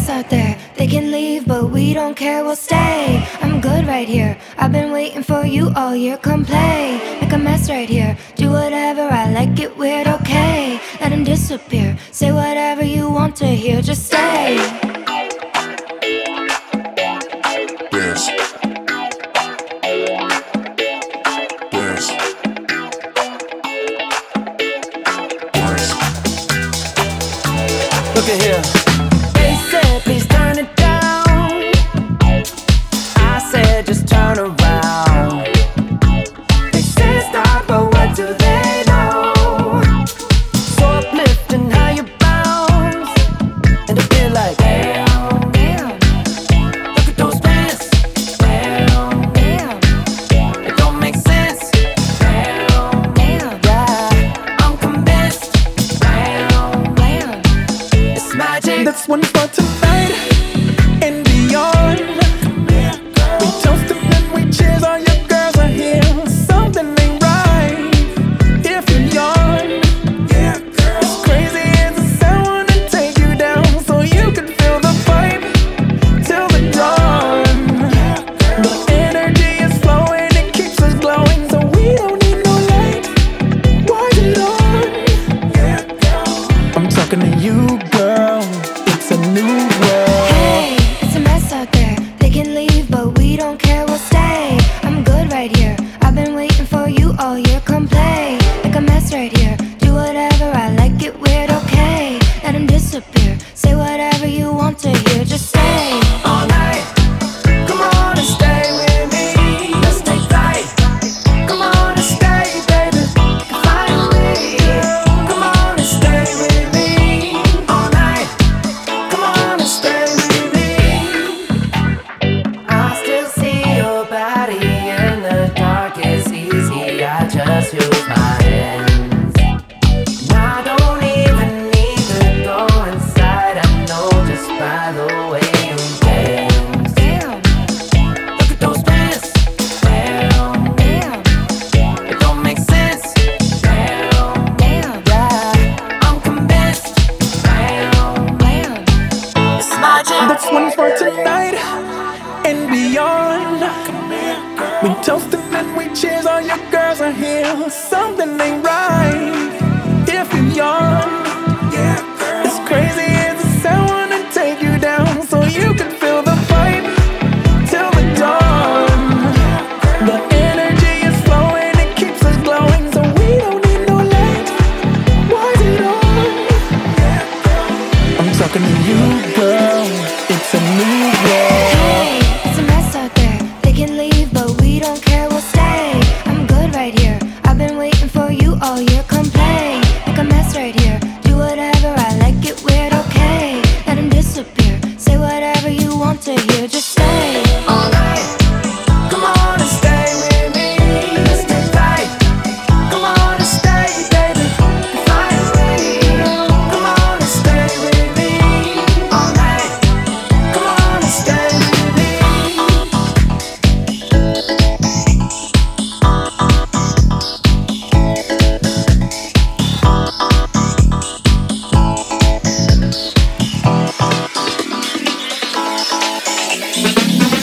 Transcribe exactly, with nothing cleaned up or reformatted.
mess out there. They can leave, but we don't care, we'll stay. I'm good right here, I've been waiting for you all year. Come play, make a mess right here. Do whatever, I like it weird, okay. Let him disappear, say whatever you want to hear, just stay. Dance. Dance. Dance. Look at here. They said please turn it down. I said just turn around. They said stop, but what do they know? So uplifting how you bounce, and it feel like damn, damn. Look at those pants, damn, damn. It don't make sense, damn, damn. Yeah, I'm convinced, damn, damn. It's magic. That's one for tonight and beyond. We toast and then we cheers. All your girls are here. Something ain't right if you yawn. As crazy as it sounds, wanna take you down so you can feel the vibe till the dawn. The energy is flowing, it keeps us glowing, so we don't need no light. Why it on? I'm talking to you, girl. It's a new world. Hey, it's a mess out there. They can leave, but we don't care, we'll stay. I'm good right here, I've been waiting for you all year. Come play, make a mess right here. Do whatever, I like it weird, okay. Let him disappear, say whatever you want to hear, just stay. All night, come on and stay with me. Let's take flight. Come on and stay, baby. Fly away. Come on and stay with me. All night, come on and stay with me. I still see your body in the dark. It's easy, I just use my hands. I don't even need to go inside. I know just by the way you dance. Damn, Look at those pants, damn, damn, it don't make sense, damn, damn, yeah, I'm convinced, damn, damn. it's magic. That's one for tonight and beyond. We toast and then we cheers. All your girls are here. Something ain't right if you yawn. As crazy as it sounds, wanna take you down so you can feel the vibe till the dawn. The energy is flowing, it keeps us glowing, so we don't need no light. Why is it on? I'm talking to you, girl. It's a new world.